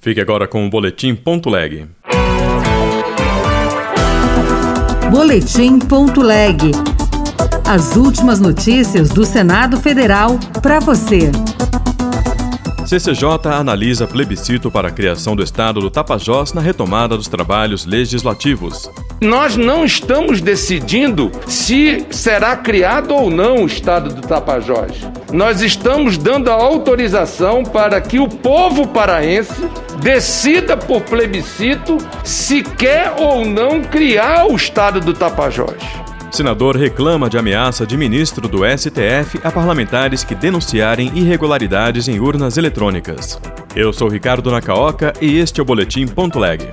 Fique agora com o Boletim.leg. Boletim.leg. As últimas notícias do Senado Federal para você. CCJ analisa plebiscito para a criação do Estado do Tapajós na retomada dos trabalhos legislativos. Nós não estamos decidindo se será criado ou não o Estado do Tapajós. Nós estamos dando a autorização para que o povo paraense decida por plebiscito se quer ou não criar o Estado do Tapajós. Senador reclama de ameaça de ministro do STF a parlamentares que denunciarem irregularidades em urnas eletrônicas. Eu sou Ricardo Nacaoca e este é o Boletim.leg.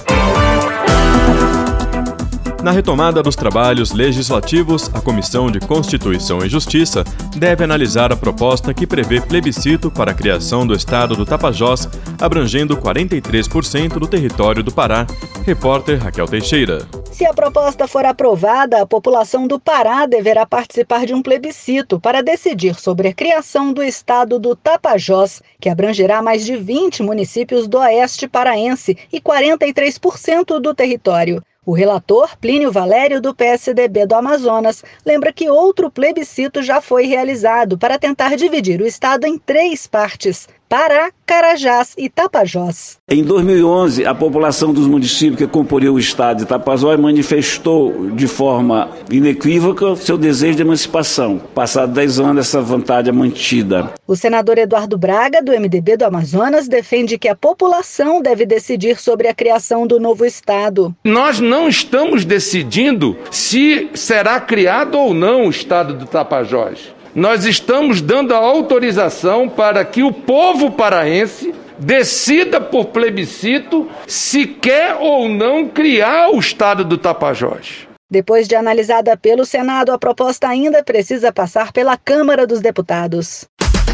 Na retomada dos trabalhos legislativos, a Comissão de Constituição e Justiça deve analisar a proposta que prevê plebiscito para a criação do Estado do Tapajós, abrangendo 43% do território do Pará. Repórter Raquel Teixeira. Se a proposta for aprovada, a população do Pará deverá participar de um plebiscito para decidir sobre a criação do Estado do Tapajós, que abrangerá mais de 20 municípios do oeste paraense e 43% do território. O relator, Plínio Valério, do PSDB do Amazonas, lembra que outro plebiscito já foi realizado para tentar dividir o estado em 3 partes: Pará, Carajás e Tapajós. Em 2011, a população dos municípios que comporiam o estado de Tapajós manifestou de forma inequívoca seu desejo de emancipação. Passados 10 anos, essa vontade é mantida. O senador Eduardo Braga, do MDB do Amazonas, defende que a população deve decidir sobre a criação do novo estado. Nós não estamos decidindo se será criado ou não o Estado do Tapajós. Nós estamos dando a autorização para que o povo paraense decida por plebiscito se quer ou não criar o Estado do Tapajós. Depois de analisada pelo Senado, a proposta ainda precisa passar pela Câmara dos Deputados.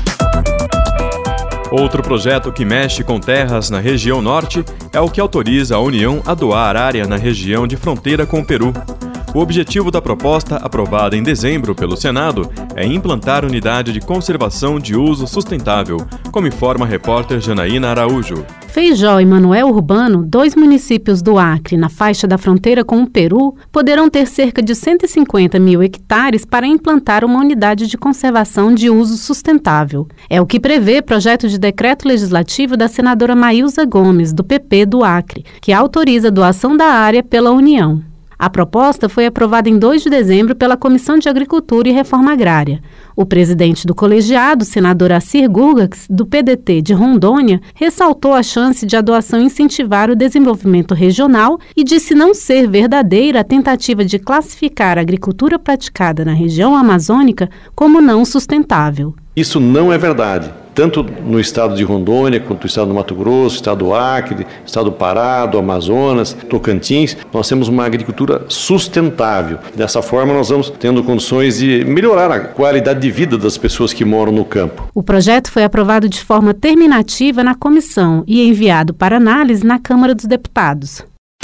Outro projeto que mexe com terras na região norte é o que autoriza a União a doar área na região de fronteira com o Peru. O objetivo da proposta, aprovada em dezembro pelo Senado, é implantar unidade de conservação de uso sustentável, como informa a repórter Janaína Araújo. Feijó e Manoel Urbano, 2 municípios do Acre, na faixa da fronteira com o Peru, poderão ter cerca de 150 mil hectares para implantar uma unidade de conservação de uso sustentável. É o que prevê projeto de decreto legislativo da senadora Maílza Gomes, do PP do Acre, que autoriza a doação da área pela União. A proposta foi aprovada em 2 de dezembro pela Comissão de Agricultura e Reforma Agrária. O presidente do colegiado, senador Assir Gurgax, do PDT de Rondônia, ressaltou a chance de a doação incentivar o desenvolvimento regional e disse não ser verdadeira a tentativa de classificar a agricultura praticada na região amazônica como não sustentável. Isso não é verdade. Tanto no estado de Rondônia, quanto no estado do Mato Grosso, estado do Acre, estado do Pará, do Amazonas, Tocantins, nós temos uma agricultura sustentável. Dessa forma, nós vamos tendo condições de melhorar a qualidade de vida das pessoas que moram no campo. O projeto foi aprovado de forma terminativa na comissão e enviado para análise na Câmara dos Deputados.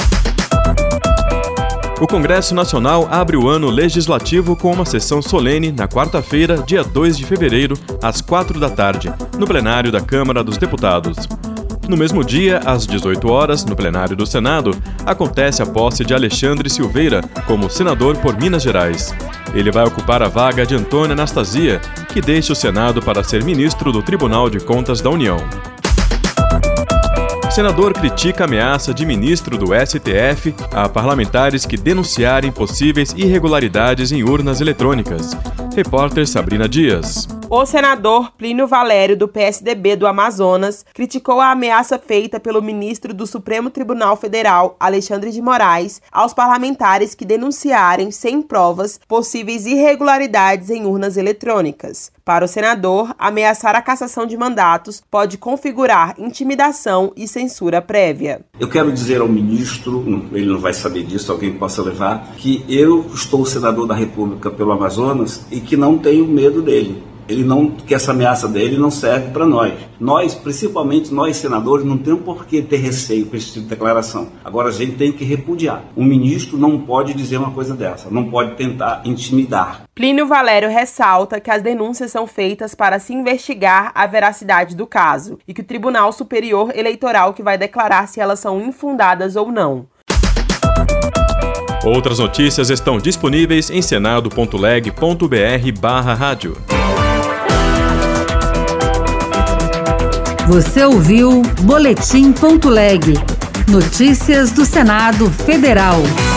O Congresso Nacional abre o ano legislativo com uma sessão solene na quarta-feira, dia 2 de fevereiro, às 4 da tarde, no plenário da Câmara dos Deputados. No mesmo dia, às 18 horas, no plenário do Senado, acontece a posse de Alexandre Silveira como senador por Minas Gerais. Ele vai ocupar a vaga de Antônio Anastasia, que deixa o Senado para ser ministro do Tribunal de Contas da União. Senador critica a ameaça de ministro do STF a parlamentares que denunciarem possíveis irregularidades em urnas eletrônicas. Repórter Sabrina Dias. O senador Plínio Valério, do PSDB do Amazonas, criticou a ameaça feita pelo ministro do Supremo Tribunal Federal, Alexandre de Moraes, aos parlamentares que denunciarem, sem provas, possíveis irregularidades em urnas eletrônicas. Para o senador, ameaçar a cassação de mandatos pode configurar intimidação e censura prévia. Eu quero dizer ao ministro, ele não vai saber disso, alguém possa levar, que eu estou senador da República pelo Amazonas e que não tenho medo dele. que essa ameaça dele não serve para nós. Nós, principalmente nós senadores, não temos por que ter receio com esse tipo de declaração. Agora a gente tem que repudiar. O ministro não pode dizer uma coisa dessa, não pode tentar intimidar. Plínio Valério ressalta que as denúncias são feitas para se investigar a veracidade do caso e que o Tribunal Superior Eleitoral que vai declarar se elas são infundadas ou não. Outras notícias estão disponíveis em senado.leg.br/rádio. Você ouviu Boletim.leg. Notícias do Senado Federal.